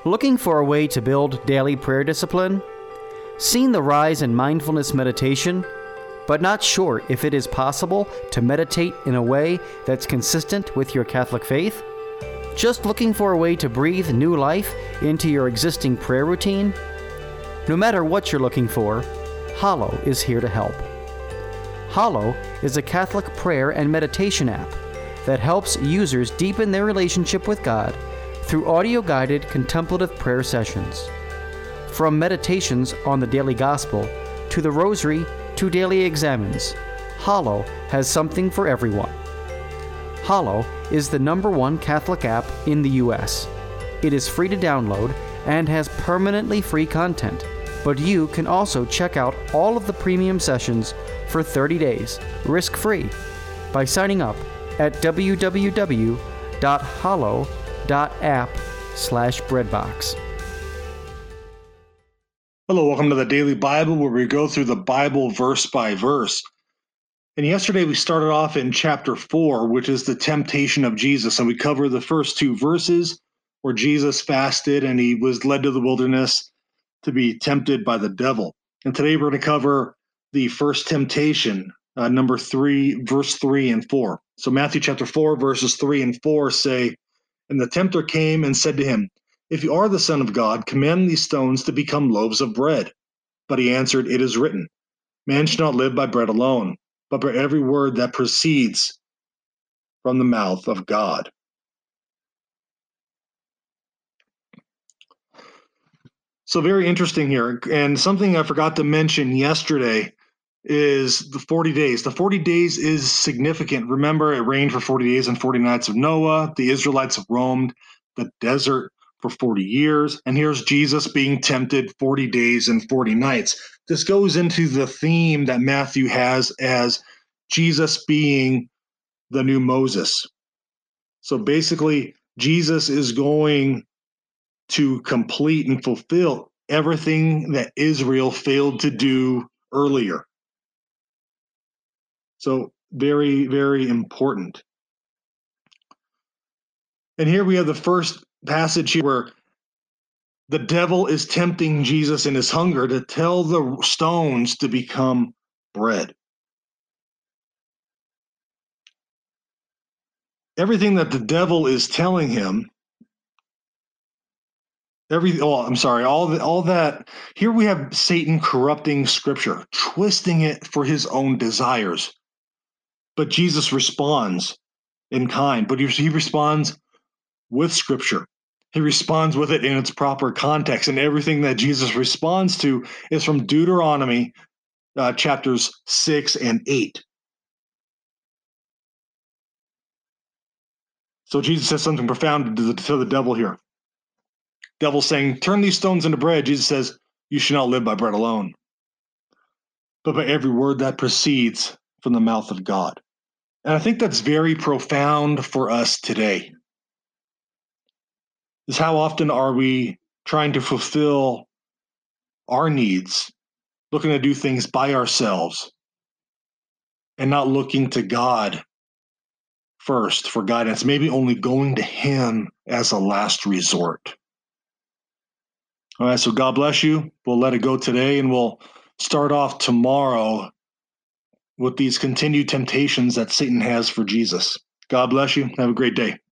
Looking for a way to build daily prayer discipline? Seen the rise in mindfulness meditation, but not sure if it is possible to meditate in a way that's consistent with your Catholic faith? Just looking for a way to breathe new life into your existing prayer routine? No matter what you're looking for, Hallow is here to help. Hallow is a Catholic prayer and meditation app that helps users deepen their relationship with God through audio-guided contemplative prayer sessions. From meditations on the daily gospel to the rosary to daily examens, Hallow has something for everyone. Hallow is the #1 Catholic app in the U.S. It is free to download and has permanently free content, but you can also check out all of the premium sessions for 30 days, risk-free, by signing up at www.hallow.app/breadbox. Hello, welcome to the Daily Bible, where we go through the Bible verse by verse. And yesterday we started off in chapter 4, which is the temptation of Jesus. And we covered the first 2 verses where Jesus fasted and he was led to the wilderness to be tempted by the devil. And today we're going to cover the first temptation, number 3, verse 3 and 4. So Matthew chapter 4, verses 3 and 4 say, "And the tempter came and said to him, 'If you are the Son of God, command these stones to become loaves of bread.' But he answered, 'It is written, man shall not live by bread alone, but by every word that proceeds from the mouth of God.'" So very interesting here. And something I forgot to mention yesterday is the 40 days. The 40 days is significant. Remember, it rained for 40 days and 40 nights of Noah. The Israelites have roamed the desert for 40 years. And here's Jesus being tempted 40 days and 40 nights. This goes into the theme that Matthew has as Jesus being the new Moses. So basically, Jesus is going to complete and fulfill everything that Israel failed to do earlier. So very, very important. And here we have the first passage here where the devil is tempting Jesus in his hunger to tell the stones to become bread. Everything that the devil is telling him, all that, here we have Satan corrupting Scripture, twisting it for his own desires. But Jesus responds in kind, but he responds with Scripture. He responds with it in its proper context, and everything that Jesus responds to is from Deuteronomy chapters 6 and 8. So Jesus says something profound to the devil here. Devil saying, "Turn these stones into bread." Jesus says, "You should not live by bread alone, but by every word that proceeds from the mouth of God." And I think that's very profound for us today. Is how often are we trying to fulfill our needs, looking to do things by ourselves, and not looking to God first for guidance, maybe only going to Him as a last resort. All right, so God bless you. We'll let it go today, and we'll start off tomorrow with these continued temptations that Satan has for Jesus. God bless you. Have a great day.